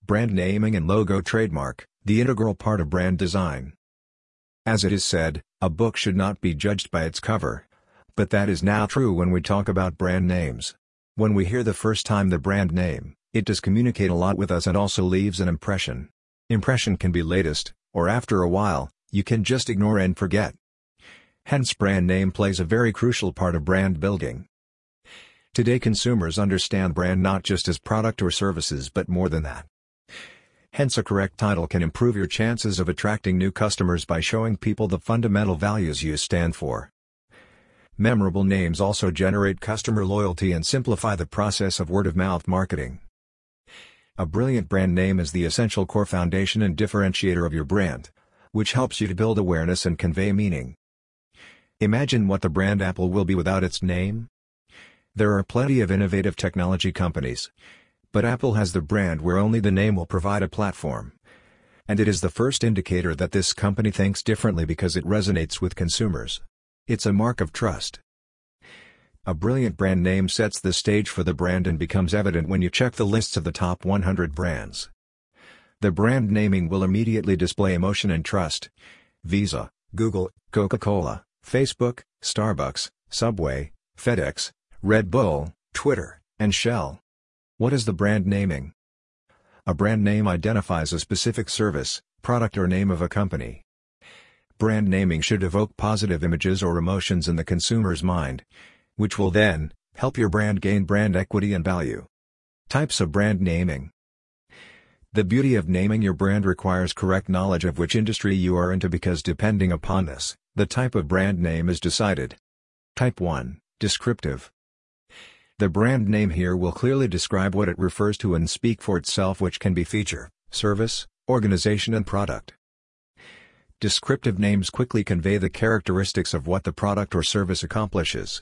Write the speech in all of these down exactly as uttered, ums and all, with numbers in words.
Brand naming and logo trademark, the integral part of brand design. As it is said, a book should not be judged by its cover. But that is now true when we talk about brand names. When we hear the first time the brand name, it does communicate a lot with us and also leaves an impression. Impression can be latest, or after a while, you can just ignore and forget. Hence brand name plays a very crucial part of brand building. Today consumers understand brand not just as product or services but more than that. Hence a correct title can improve your chances of attracting new customers by showing people the fundamental values you stand for. Memorable names also generate customer loyalty and simplify the process of word-of-mouth marketing. A brilliant brand name is the essential core foundation and differentiator of your brand, which helps you to build awareness and convey meaning. Imagine what the brand Apple will be without its name. There are plenty of innovative technology companies, but Apple has the brand where only the name will provide a platform. And it is the first indicator that this company thinks differently because it resonates with consumers. It's a mark of trust. A brilliant brand name sets the stage for the brand and becomes evident when you check the lists of the top one hundred brands. The brand naming will immediately display emotion and trust. Visa, Google, Coca-Cola, Facebook, Starbucks, Subway, FedEx, Red Bull, Twitter, and Shell. What is the brand naming? A brand name identifies a specific service, product or name of a company. Brand naming should evoke positive images or emotions in the consumer's mind, which will then help your brand gain brand equity and value. Types of brand naming. The beauty of naming your brand requires correct knowledge of which industry you are into because depending upon this, the type of brand name is decided. Type one, Descriptive. The brand name here will clearly describe what it refers to and speak for itself, which can be feature, service, organization and product. Descriptive names quickly convey the characteristics of what the product or service accomplishes.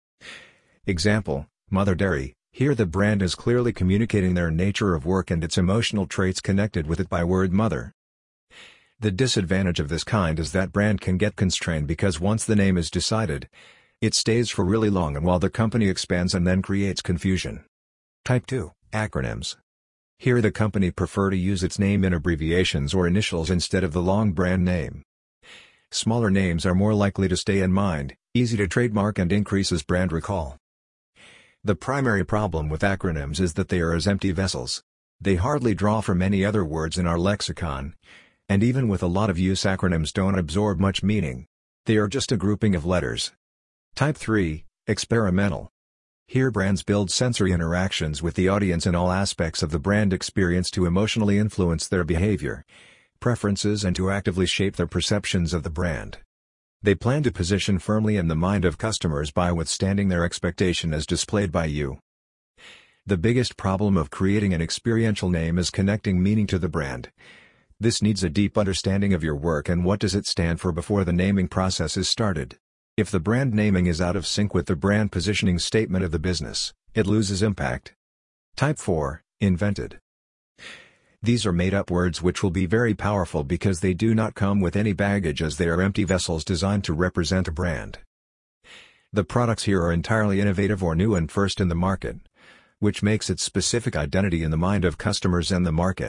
Example, Mother Dairy. Here the brand is clearly communicating their nature of work and its emotional traits connected with it by word mother. The disadvantage of this kind is that brand can get constrained because once the name is decided, it stays for really long and while the company expands and then creates confusion. Type two, Acronyms. Here the company prefer to use its name in abbreviations or initials instead of the long brand name. Smaller names are more likely to stay in mind, easy to trademark and increases brand recall. The primary problem with acronyms is that they are as empty vessels. They hardly draw from any other words in our lexicon. And even with a lot of use, acronyms don't absorb much meaning. They are just a grouping of letters. Type three, Experimental. Here brands build sensory interactions with the audience in all aspects of the brand experience to emotionally influence their behavior, preferences and to actively shape their perceptions of the brand. They plan to position firmly in the mind of customers by withstanding their expectation as displayed by you. The biggest problem of creating an experiential name is connecting meaning to the brand. This needs a deep understanding of your work and what does it stand for before the naming process is started. If the brand naming is out of sync with the brand positioning statement of the business, it loses impact. Type four, Invented. These are made-up words which will be very powerful because they do not come with any baggage as they are empty vessels designed to represent a brand. The products here are entirely innovative or new and first in the market, which makes its specific identity in the mind of customers and the market.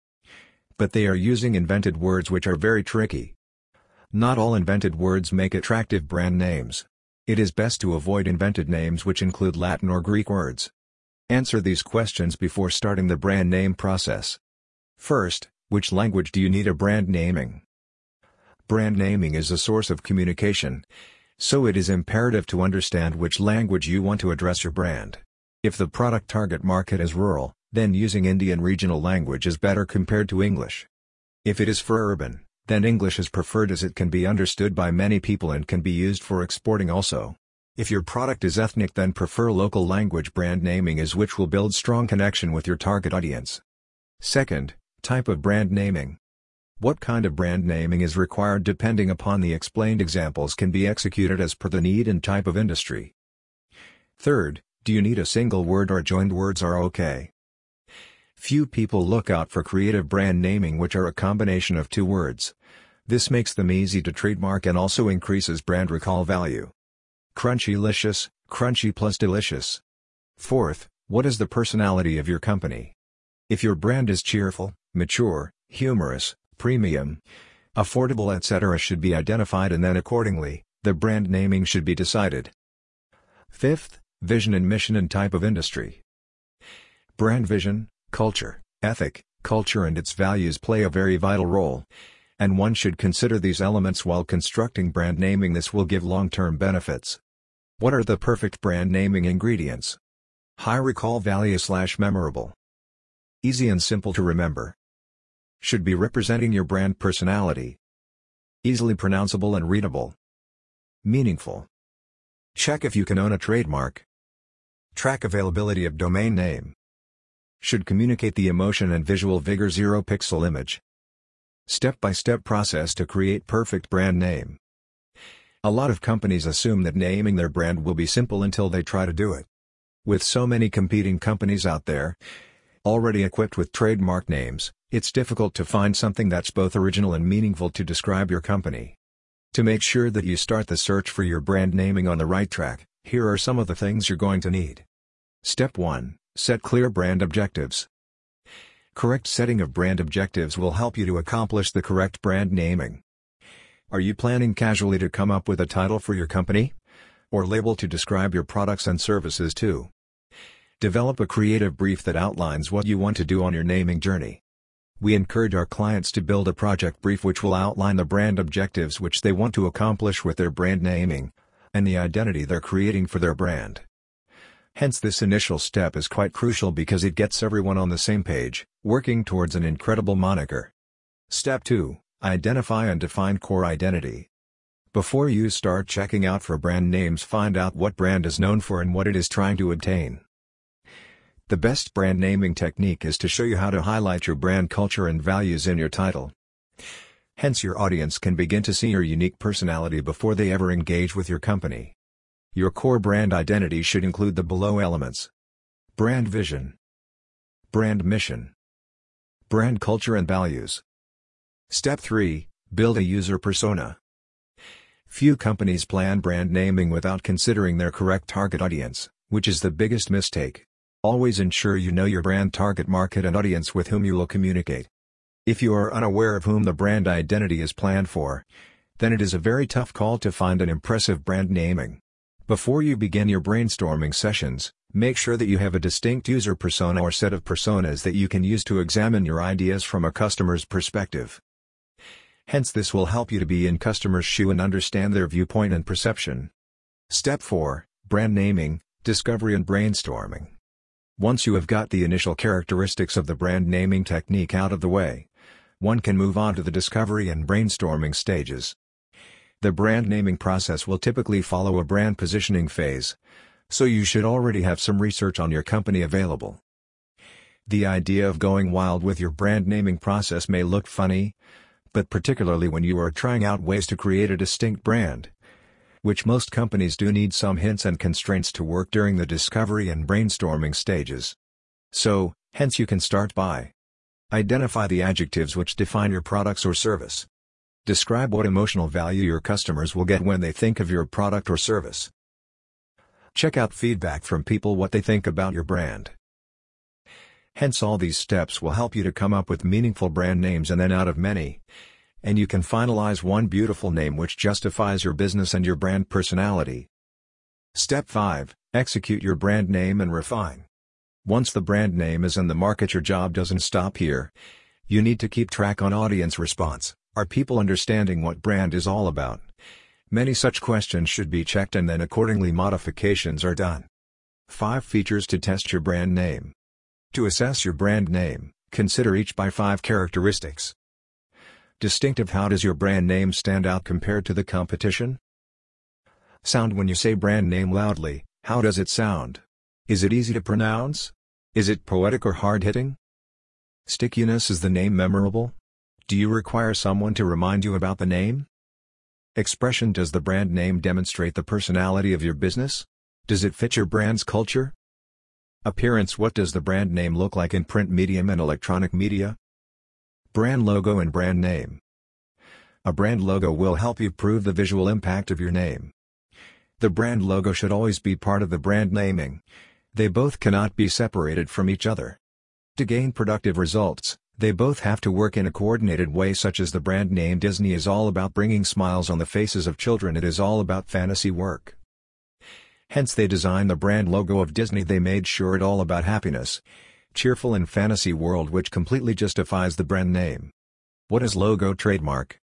But they are using invented words which are very tricky. Not all invented words make attractive brand names. It is best to avoid invented names which include Latin or Greek words. Answer these questions before starting the brand name process. First, which language do you need a brand naming? Brand naming is a source of communication, so it is imperative to understand which language you want to address your brand. If the product target market is rural, then using Indian regional language is better compared to English. If it is for urban, then English is preferred as it can be understood by many people and can be used for exporting also. If your product is ethnic, then prefer local language brand naming is which will build strong connection with your target audience. Second, type of brand naming. What kind of brand naming is required depending upon the explained examples can be executed as per the need and type of industry. Third, do you need a single word or joined words are okay? Few people look out for creative brand naming which are a combination of two words. This makes them easy to trademark and also increases brand recall value. Crunchylicious, crunchy plus delicious. Fourth, what is the personality of your company? If your brand is cheerful, mature, humorous, premium, affordable, et cetera should be identified, and then accordingly, the brand naming should be decided. Fifth, vision and mission and type of industry. Brand vision, culture, ethic, culture and its values play a very vital role, and one should consider these elements while constructing brand naming. This will give long-term benefits. What are the perfect brand naming ingredients? High recall value slash memorable. Easy and simple to remember. Should be representing your brand personality. Easily pronounceable and readable. Meaningful. Check if you can own a trademark. Track availability of domain name. Should communicate the emotion and visual vigor. Zero pixel image. Step-by-step process to create perfect brand name. A lot of companies assume that naming their brand will be simple until they try to do it. With so many competing companies out there, already equipped with trademark names, it's difficult to find something that's both original and meaningful to describe your company. To make sure that you start the search for your brand naming on the right track, here are some of the things you're going to need. Step one. Set clear brand objectives. Correct setting of brand objectives will help you to accomplish the correct brand naming. Are you planning casually to come up with a title for your company? Or label to describe your products and services too? Develop a creative brief that outlines what you want to do on your naming journey. We encourage our clients to build a project brief which will outline the brand objectives which they want to accomplish with their brand naming, and the identity they're creating for their brand. Hence, this initial step is quite crucial because it gets everyone on the same page, working towards an incredible moniker. Step two. Identify and define core identity. Before you start checking out for brand names, find out what brand is known for and what it is trying to obtain. The best brand naming technique is to show you how to highlight your brand culture and values in your title. Hence, your audience can begin to see your unique personality before they ever engage with your company. Your core brand identity should include the below elements: brand vision, brand mission, brand culture and values. Step three. Build a user persona. Few companies plan brand naming without considering their correct target audience, which is the biggest mistake. Always ensure you know your brand target market and audience with whom you will communicate. If you are unaware of whom the brand identity is planned for, then it is a very tough call to find an impressive brand naming. Before you begin your brainstorming sessions, make sure that you have a distinct user persona or set of personas that you can use to examine your ideas from a customer's perspective. Hence, this will help you to be in customers' shoe and understand their viewpoint and perception. Step four. Brand naming, discovery and brainstorming. Once you have got the initial characteristics of the brand naming technique out of the way, one can move on to the discovery and brainstorming stages. The brand naming process will typically follow a brand positioning phase, so you should already have some research on your company available. The idea of going wild with your brand naming process may look funny, but particularly when you are trying out ways to create a distinct brand, which most companies do, need some hints and constraints to work during the discovery and brainstorming stages. So, hence you can start by: identify the adjectives which define your products or service. Describe what emotional value your customers will get when they think of your product or service. Check out feedback from people, what they think about your brand. Hence, all these steps will help you to come up with meaningful brand names, and then out of many, and you can finalize one beautiful name which justifies your business and your brand personality. Step five. Execute your brand name and refine. Once the brand name is in the market, your job doesn't stop here. You need to keep track on audience response. Are people understanding what brand is all about? Many such questions should be checked, and then accordingly modifications are done. five Features to test your brand name. To assess your brand name, consider each by five characteristics. Distinctive. How does your brand name stand out compared to the competition? Sound. When you say brand name loudly, how does it sound? Is it easy to pronounce? Is it poetic or hard-hitting? Stickiness. Is the name memorable? Do you require someone to remind you about the name? Expression. Does the brand name demonstrate the personality of your business? Does it fit your brand's culture? Appearance. What does the brand name look like in print medium and electronic media? Brand logo and brand name. A brand logo will help you prove the visual impact of your name. The brand logo should always be part of the brand naming. They both cannot be separated from each other. To gain productive results, they both have to work in a coordinated way, such as the brand name Disney is all about bringing smiles on the faces of children. It is all about fantasy work. Hence they designed the brand logo of Disney. They made sure it all about happiness, cheerful and fantasy world, which completely justifies the brand name. What is logo trademark?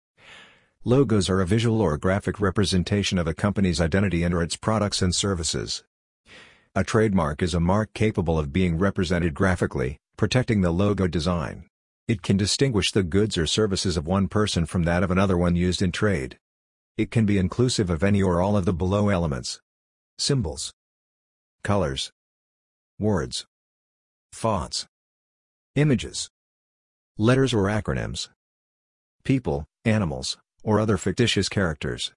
Logos are a visual or graphic representation of a company's identity and or its products and services. A trademark is a mark capable of being represented graphically, protecting the logo design. It can distinguish the goods or services of one person from that of another when used in trade. It can be inclusive of any or all of the below elements: symbols, colors, words, fonts, images, letters or acronyms, people, animals, or other fictitious characters.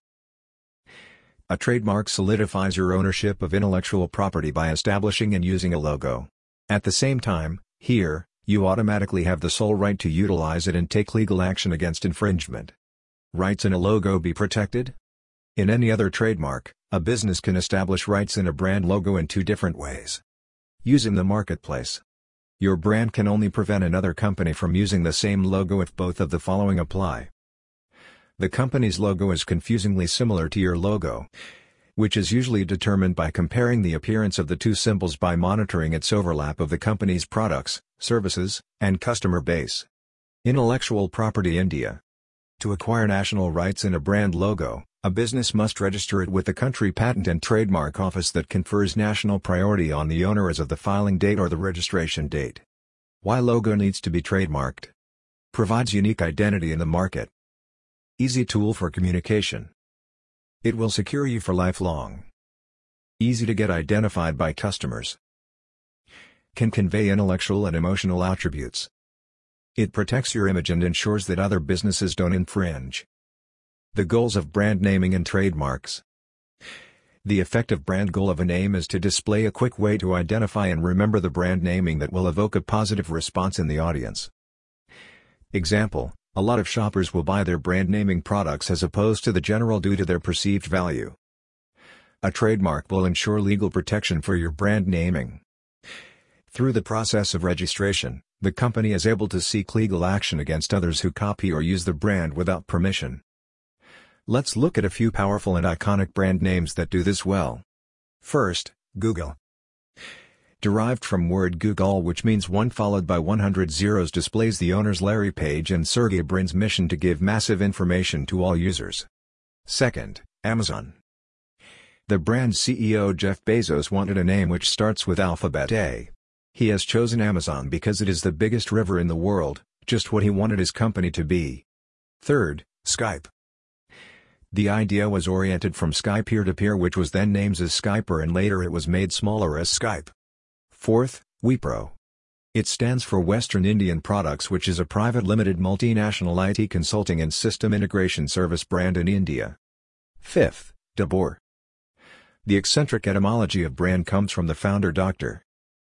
A trademark solidifies your ownership of intellectual property by establishing and using a logo. At the same time, here, you automatically have the sole right to utilize it and take legal action against infringement. Rights in a logo be protected? In any other trademark, a business can establish rights in a brand logo in two different ways. Use in the marketplace. Your brand can only prevent another company from using the same logo if both of the following apply. The company's logo is confusingly similar to your logo, which is usually determined by comparing the appearance of the two symbols by monitoring its overlap of the company's products, services, and customer base. Intellectual property India. To acquire national rights in a brand logo, a business must register it with the country patent and trademark office that confers national priority on the owner as of the filing date or the registration date. Why logo needs to be trademarked? Provides unique identity in the market. Easy tool for communication. It will secure you for lifelong. Easy to get identified by customers. Can convey intellectual and emotional attributes. It protects your image and ensures that other businesses don't infringe. The goals of brand naming and trademarks. The effective brand goal of a name is to display a quick way to identify and remember the brand naming that will evoke a positive response in the audience. Example: a lot of shoppers will buy their brand naming products as opposed to the general due to their perceived value. A trademark will ensure legal protection for your brand naming. Through the process of registration, the company is able to seek legal action against others who copy or use the brand without permission. Let's look at a few powerful and iconic brand names that do this well. First, Google. Derived from word Google, which means one followed by one hundred zeros, displays the owners Larry Page and Sergey Brin's mission to give massive information to all users. Second, Amazon. The brand's C E O Jeff Bezos wanted a name which starts with alphabet A. He has chosen Amazon because it is the biggest river in the world, just what he wanted his company to be. Third, Skype. The idea was oriented from Skype peer-to-peer, which was then named as Skyper, and later it was made smaller as Skype. Fourth, Wipro. It stands for Western Indian Products, which is a private limited multinational I T consulting and system integration service brand in India. Fifth, Dabur. The eccentric etymology of brand comes from the founder Doctor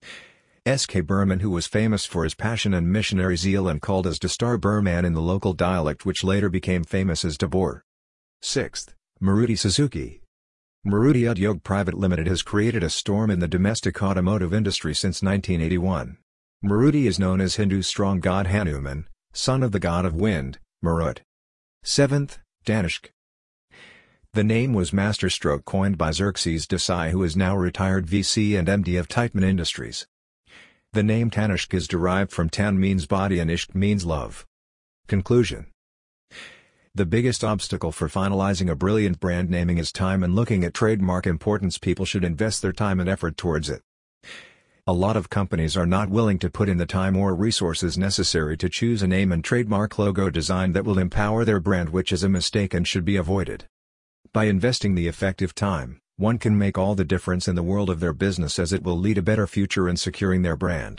S K Burman, who was famous for his passion and missionary zeal and called as Dastar Burman in the local dialect, which later became famous as Dabur. Sixth, Maruti Suzuki. Maruti Udyog Private Limited has created a storm in the domestic automotive industry since nineteen eighty-one. Maruti is known as Hindu strong god Hanuman, son of the god of wind, Marut. Seventh, Tanishq. The name was masterstroke coined by Xerxes Desai, who is now retired V C and M D of Titman Industries. The name Tanishq is derived from Tan means body and Ishq means love. Conclusion. The biggest obstacle for finalizing a brilliant brand naming is time, and looking at trademark importance, people should invest their time and effort towards it. A lot of companies are not willing to put in the time or resources necessary to choose a name and trademark logo design that will empower their brand, which is a mistake and should be avoided. By investing the effective time, one can make all the difference in the world of their business, as it will lead a better future in securing their brand.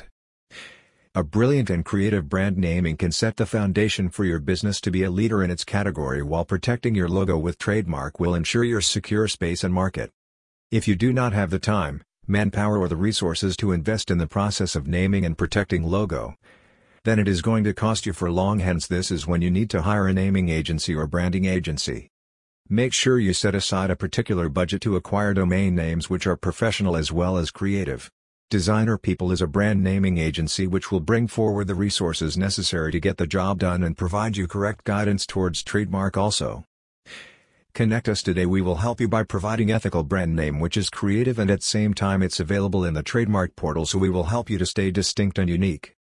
A brilliant and creative brand naming can set the foundation for your business to be a leader in its category, while protecting your logo with trademark will ensure your secure space and market. If you do not have the time, manpower, or the resources to invest in the process of naming and protecting logo, then it is going to cost you for long. Hence, this is when you need to hire a naming agency or branding agency. Make sure you set aside a particular budget to acquire domain names which are professional as well as creative. Designer People is a brand naming agency which will bring forward the resources necessary to get the job done and provide you correct guidance towards trademark also. Connect us today. We will help you by providing ethical brand name which is creative and at same time it's available in the trademark portal, so we will help you to stay distinct and unique.